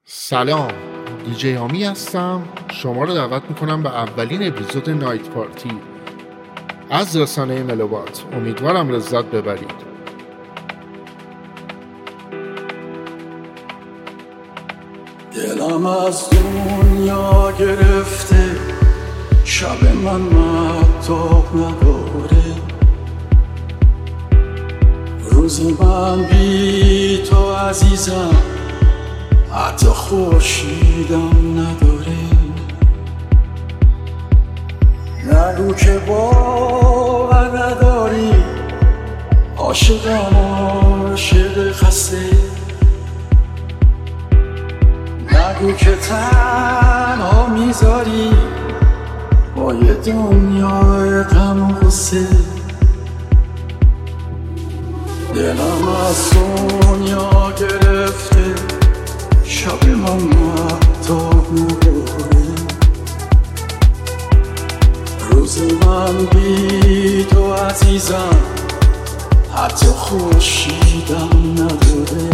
سلام، دیجی هامی هستم. شما رو دعوت میکنم به اولین اپیزود نایت پارتی از رسانه ملوبات. امیدوارم لذت ببرید. دلم از دنیا گرفته، شب من مهتاب نداره، روزی من بی تو عزیزم، حتی خورشیدم نداره. نگو که باور نداری، عاشقم عاشق خسته. نگو که تنها میذاری با یه دنیای غم و غصه. دلم از دنیا گرفته، شب من مهتاب نداره، روز من بی تو عزیزم، حتی خورشیدم نداره.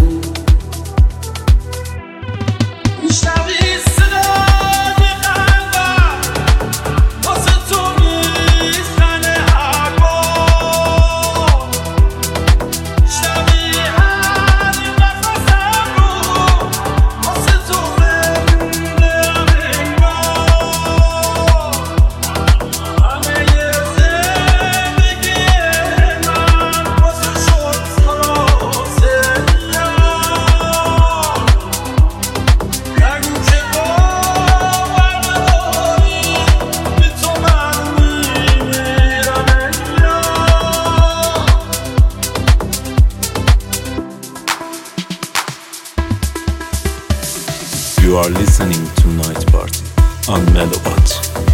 میشنوی صدای قلبم، واسه تو میزنه هر بار. میشنوی هر نفسم رو، واسه تو بمونم انگار. همه زندگی من واسه شد خلاصه. You are listening to Night Party on Melobot.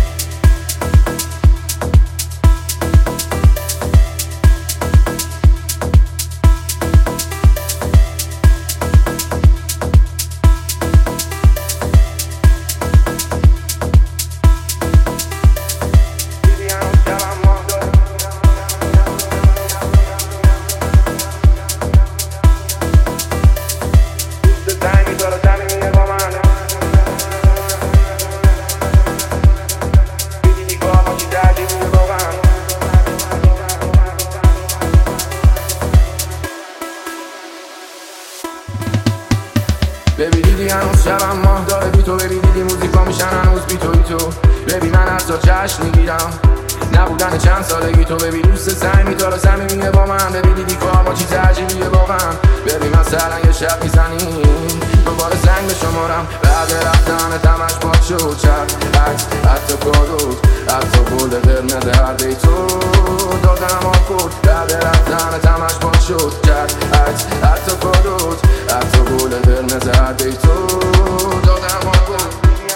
ببین دیدی هنوز شبم ماه داره بی تو، ببین دیدی موزیکا میشن هنوز بی توی تو. ببین من حتی جشن میگیرم نبودن چند سالگی تو. ببین دوست سعی میتاره صمیمیه با من، ببین دیدی کار با چیز عجیبیه واقعا. ببین مثلا یه شب میزنیم دوباره زنگ به شمارم، بعد رفتن تمش پاک شد چند عکس، حتی کادوت، حتی گل قرمز هر دی تو دادم آکورد. بعد رفتن تمش پاک شد چند عکس، حتی کادوت، حتی گل قرمز هر دی تو دادم آکورد.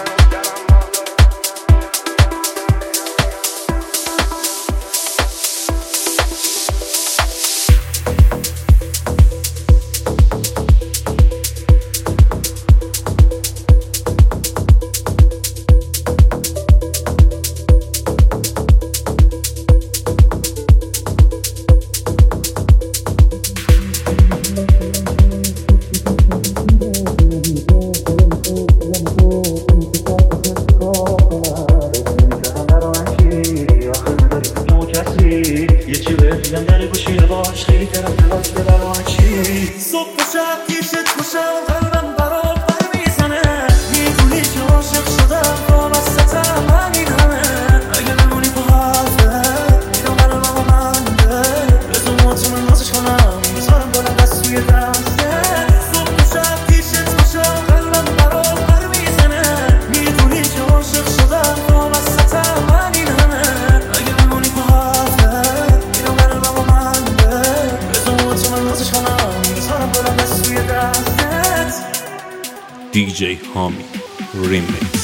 DJ Hami Remix.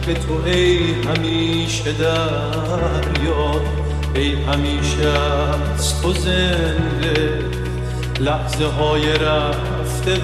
به تو ای همیشه دریا، ای همیشه از تو زنده، لحظه های رفته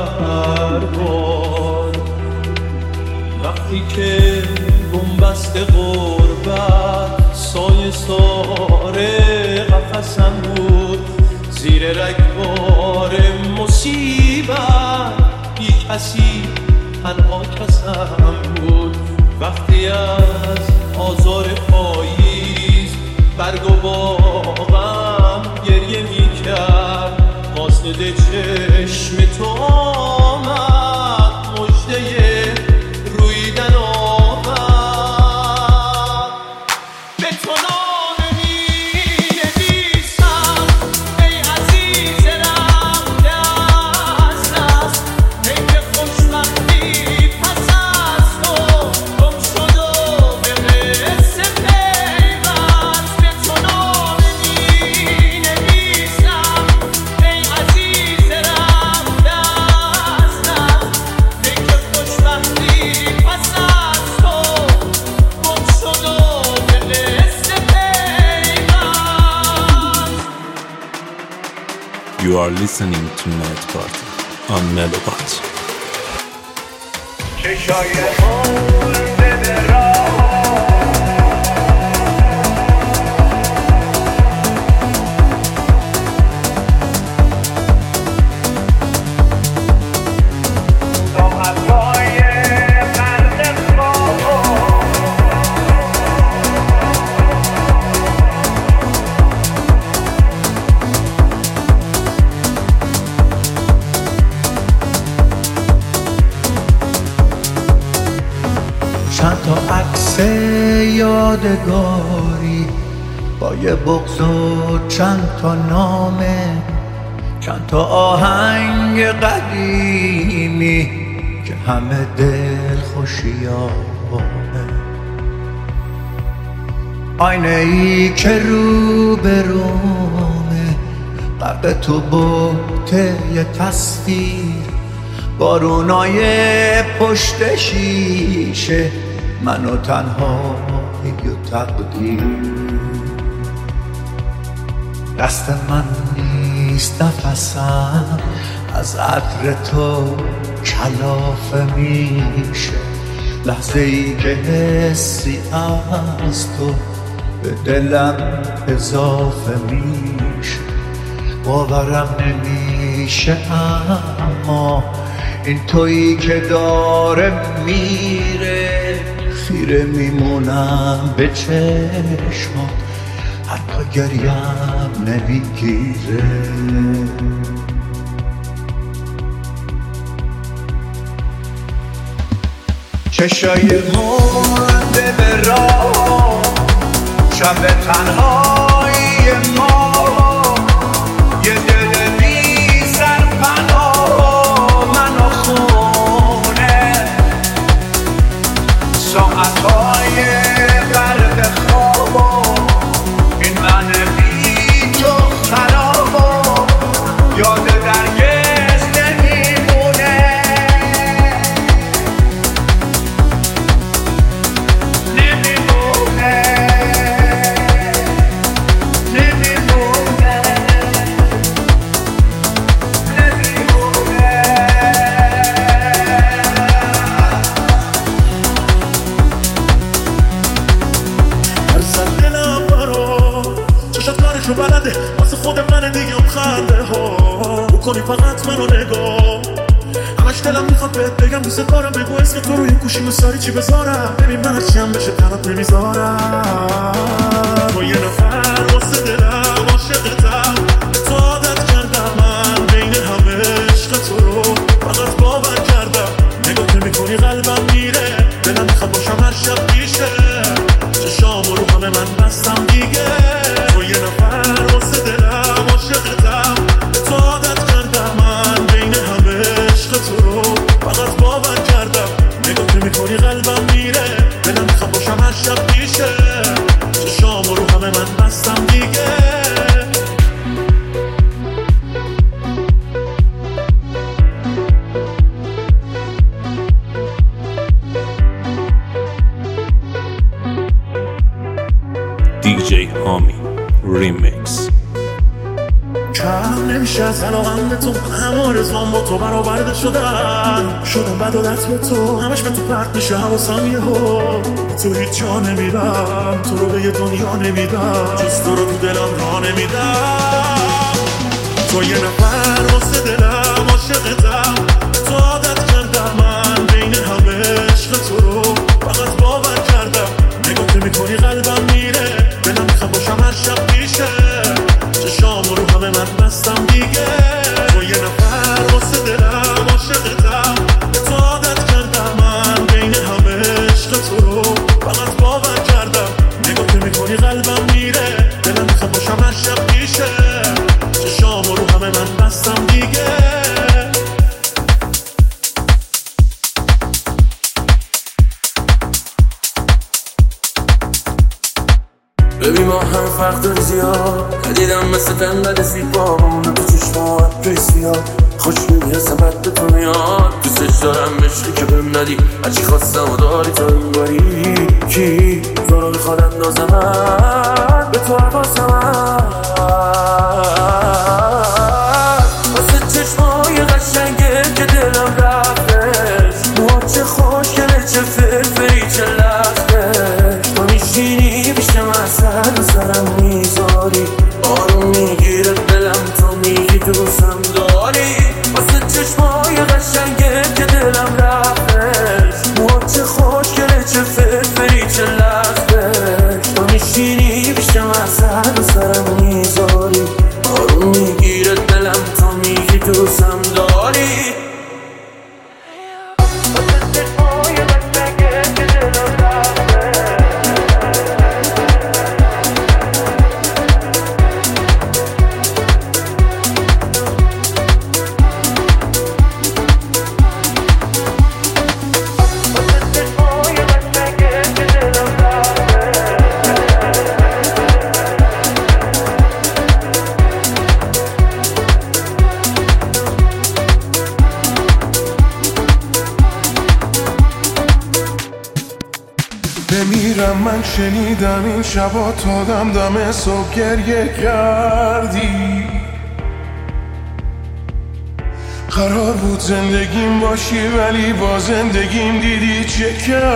بربار. وقتی که بنبست غربت سایه ساره قفسم بود، زیر رگبار مصیبت بی کسی تنها کسم بود. وقتی از آزار پاییز برگ و باغم گریه می کرد، قاصد چشم تو آمد، مژده رویدن آمد. به تو نامه می نویسم ای عزیز رفته از دست، ای که خوشبختی پس از تو گم شد و به قصه پیوست. به تو نامه می نویسم ای عزیز رفته از دست، ای که خوشبختی پس از تو گم شد و به قصه پیوست. You are listening to Night Party on Melobot. چشای مرده به راه، ساعتهای قرد خواب، چند تا عکس یادگاری با یه بغض و چند تا نامه، چند تا آهنگ قدیمی که همه دل خوشیابه، آینه ای که رو به رومه غرق تو بوته یه تصویر، بارونای پشت شیشه، من و تنهایی و تقدیر. دست من نیست نفسم از عطر تو کلافه میشه، لحظه ای که حسی از تو به دلم اضافه میشه. باورم نمیشه اما این تویی که داره میره، خیره میمونم به چشمات حتی گریم نمیگیره. چشای مرده به راه، شب تنهایی ما، یه دل بی سرپناه من و خونه، ساعتهای غرق خواب، این من بی تو خراب، یاد درگز نمیمونه، نمیمونه، نمیمونه، نمیمونه. هر سر دلم برا چشات کارشو بلده، واسه خود من دیگه اون خنده ها بکنی فقط منو نگاه. همش دلم میخواد بهت بگم دوست دارم، بگو اسم تو روی گوشی و ساری چی بذارم، ببین من هرچی هم بشه تنات نمیذارم. با یه نفر واسه دلم عاشقتم، تو عادت کردم من بین همه عشق تو رو فقط باور کردم. نگاه که میکنی قلبم میره، دلم میخواد باشم هر شب پیشه، چشام رو همه من بستم دیگه. تو یه نفر واسه دلم عاشقتم، تو عادت کردم من بین همه عشق تو رو فقط باور کردم. نگاه که میکنی قلبم میره، دلم میخواد باشم هر شب پیشه، چشام رو همه من بستم دیگه. هامی ریمیکس. کم نمیشه از علاقم به تو، همه آرزوام با تو برآورده شدم بد عادت به تو، همش به تو پرت میشه حواسم یهو. تو هیچ جا نمیرم، تو رو به یه دنیا نمیدم، جز تو رو تو دلم راه نمیدم. تو یه نفر واسه دلم عاشقتم، تو عادت کردم من بین همه عشق تو رو فقط باور کردم. نگاه میکنی قلبم میره، دلم میخواد باشم هر شب پیشه، چشام رو همه من بستم دیگه. تو یه نفر واسه دلم عاشقتم، تو عادت کردم من بین همه عشق تو رو فقط باور کردم. نگاه میکنی قلبم میره، دلم میخواد باشم هر شب پیشه، چشام رو همه من بستم دیگه. ببین ما هم فرق داری زیاد، ندیدم مثل تنبل زیبامونه تو چشمات پریسیاد، خوش میرسم بد به تو میاد، دوستش دارم عشقی که بهم ندی، هرچی خواستم و داری تا این باری. کی تو رو میخواد اندازه من به تو حواسم واسه چشمای قشنگه که دلم رفتش، موها چه خوشگله چه فرفری چه لختش، تو میشینی پیش من سر و سرم میذاری، آروم میگیره دلم تو میگی دوستم داری. واسه چشمای قشنگه که دلم رفتش، موها چه خوشگله چه فرفری چه لختش، تو میشینی پیش من سر و سرم میذاری، آروم میگیره دلم تو میگی دوستم داری. بمیرم من شنیدم این شبا تا دم صبح گریه کردی، قرار بود زندگیم باشی ولی با زندگیم دیدی چه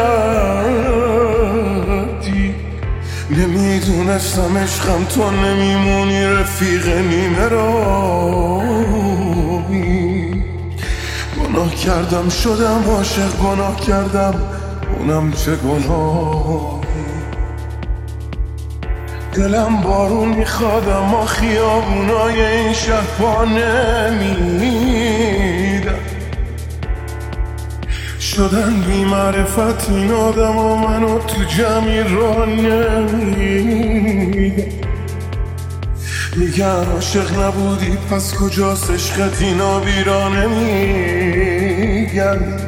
کردی. نمیدونستم عشقم تو نمیمونی رفیق نیمه راهی، گناه کردم شدم عاشق، گناه کردم اونم چه گناهی. دلم بارون میخواد اما خیابونای این شهر پا نمیدم، شدن بی معرفت این آدم و منو تو جمعی را نمیدم. میگن عاشق نبودی پس کجاست عشقت، اینا بیرا نمیگن.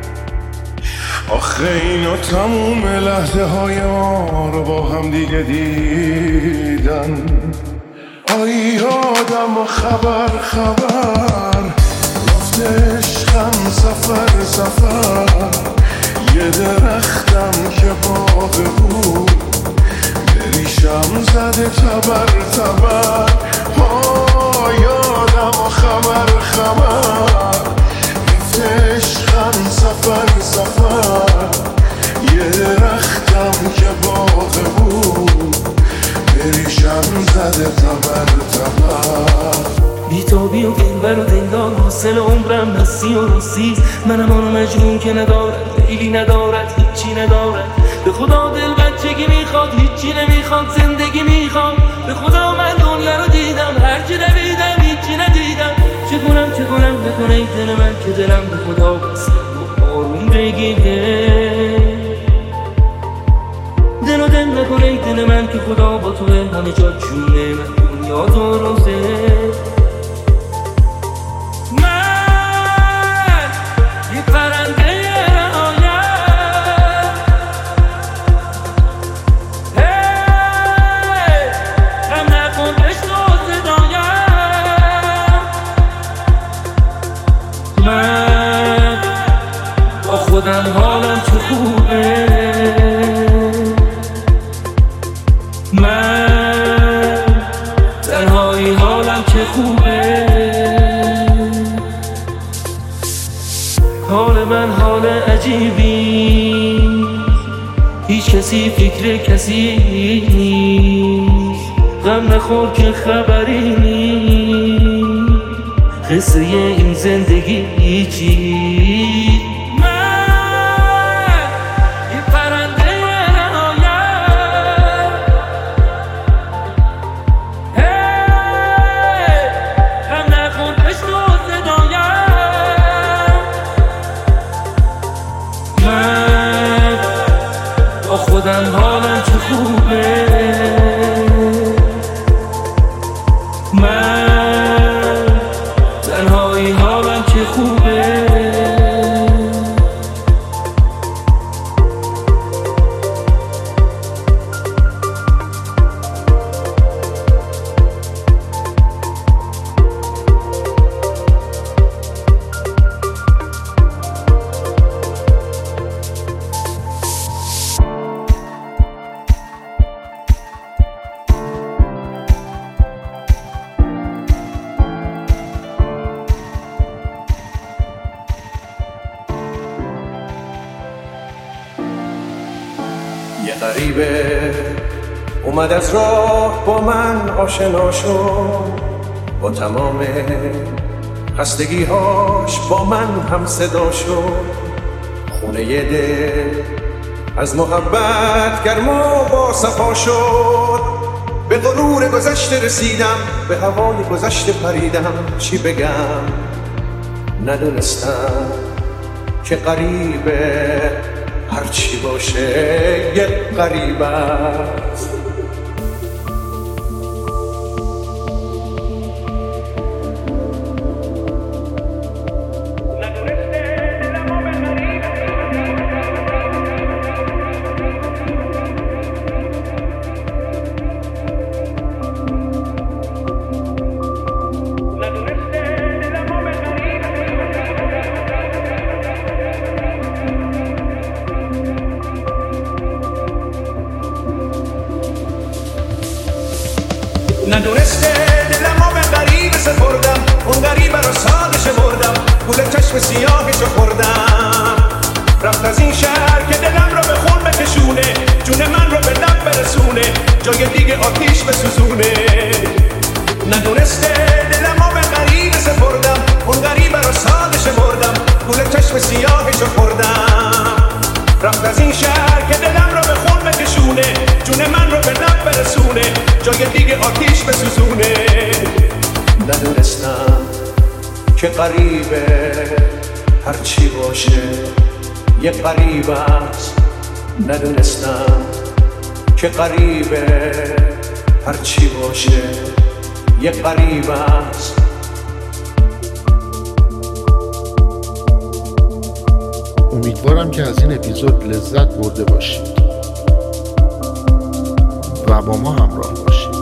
آخه اینا تموم لحظه های ما رو با هم دیگه دیدن. آی آدم و خبر رفته عشقم سفر، یه درختم که باغ بود بریشم زده تبر. آی آدم و خبر رفته عشقم سفر، یه درختم که باغ بود بریشم زده تبر. بیتابی و دلبر و دلدار حاصل عمرم نسی و رسی، منم آنو مجنون که ندارد لیلی ندارد هیچی ندارد. به خدا دل بچگی میخواد هیچی نمیخواد، زندگی میخواد. به خدا من دنیا رو دیدم هرچی دویدم هیچی ندیدم. چه کنم نکنه ای دل من که دلم به خدا بسه آروم بگیره. دل نکنه ای دل من که خدا با تو همه جا جونه من دنیا درسته. من یه پرنده خودم حالم چه خوبه. من عجیبی، هیچ کسی فکر کسی نیست، غم نخور که خبری نیست، قصه این زندگی چی؟ من یه پرنده نهایت، غم نخور بشنو صدایم، من با خودم حالم چه خوبه، من تنهایی حالم چه خوبه. یه غریبه اومد از راه با من آشنا شد، با تمام خستگی‌هاش با من هم صدا شد، خونه یه دل از محبت گرم و با صفا شد، به غرور گذشته رسیدم، به هوای گذشته پریدم، چی بگم ندونستم که غریبه هرچی باشه یک غریب است. ندونسته دلمو به غریب سپردم، اون غریبه رو ساده شمردم، گول چشم سیاهشو خوردم، رفت از این شهر که دلم رو به خون بکشونه، جون من رو به لب برسونه، جای دیگه آتیش بسوزونه. ندونسته دلمو به غریب سپردم، اون غریبه رو ساده شمردم، گول چشم سیاهشو خوردم، رفت از این شهر که دلم رو به خون بکشونه، جون من رو به لب برسونه، جای دیگه آتیش بسوزونه. ندونستم که غریبه هرچی باشه یه غریب است، ندونستم که غریبه هرچی باشه یه غریب است. امیدوارم که از این اپیزود لذت برده باشید و با ما همراه باشید.